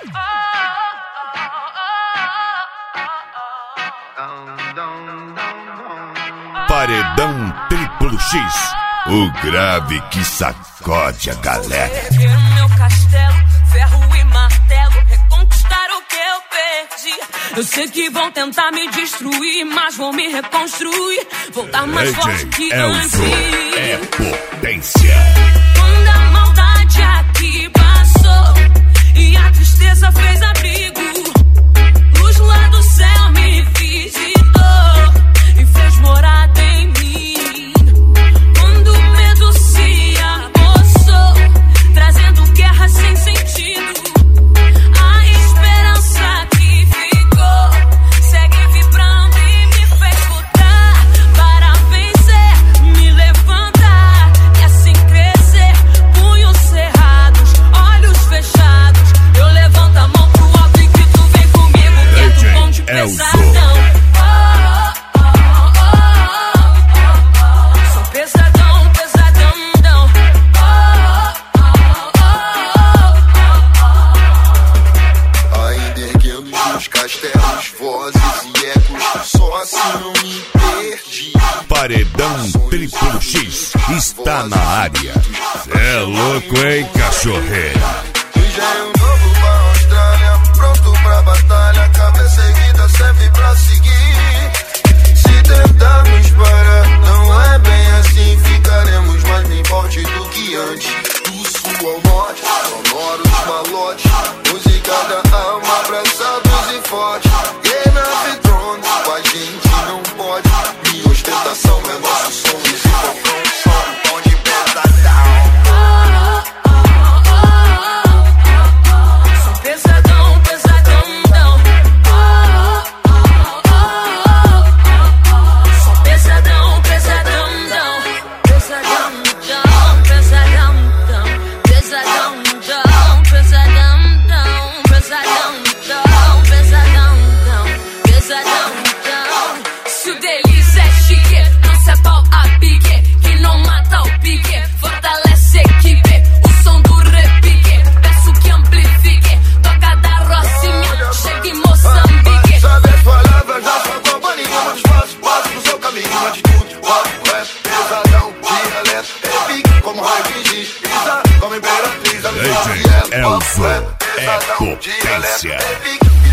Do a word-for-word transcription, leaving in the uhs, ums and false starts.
Paredão Triplo X, o grave que sacode a galera. Reerguer o meu castelo, ferro e martelo, reconquistar o que eu perdi. Eu sei que vão tentar me destruir, mas vou me reconstruir, voltar mais forte que antes. É potência. Quando a maldade aqui passou e a tristeza fez abrigo, luz lá do céu me visitou e fez morada em mim. Quando o medo se apossou, trazendo guerra sem sentido, a esperança que ficou segue vibrando e me fez lutar para vencer, me levantar e assim crescer. Punhos cerrados, olhos fechados, eu levanto a mão pro alto e grito: vem comigo, que é do bonde pesadão. Sou pesadão, pesadão. Ainda erguendo os meus castelos, vozes e ecos, só assim não me perdi. Paredão Triplo X está na área. Cê é louco, hein, cachorreira? Engenho novo pra Austrália, pronto pra batalha, cabeça erguida sempre pra seguir. Se tentarmos parar, não é bem assim, ficaremos mais bem forte do que antes. Do sul ao norte, sonoros malotes, música da alma, abraçados e fortes. Game of Thrones, com a gente não pode, minha ostentação é nosso som, esse fogão som, pão de pesadão. Sou pesadão, pesadão. Sou pesadão, pesadão. Pesadão, pesadão, pesadão, pesadão, pesadão, pesadão, pesadão. Se o delícia é chique, não se é pau a pique, que não mata o pique, fortalece a equipe, o som do repique, peço que amplifique, toca da Rocinha, chega em Moçambique. Sabe as palavras da sua companhia, mas passo, passo no seu caminho, atitude, rock, rap, pesadão, dialeto, é pique, como Roy diz, Isa, como imperatriz, a minha Elzo, é potência.